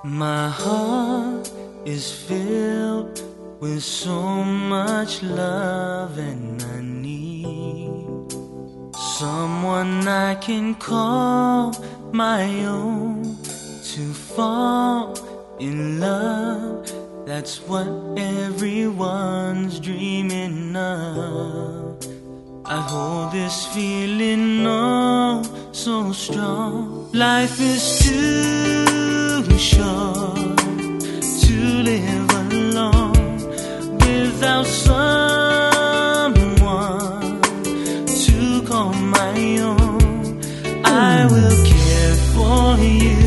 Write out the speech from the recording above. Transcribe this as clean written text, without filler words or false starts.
My heart is filled with so much love, and I need someone I can call my own to fall in love. That's what everyone's dreaming of. I hold this feeling oh so strong. Life is too short to live alone without someone to call my own. I will care for you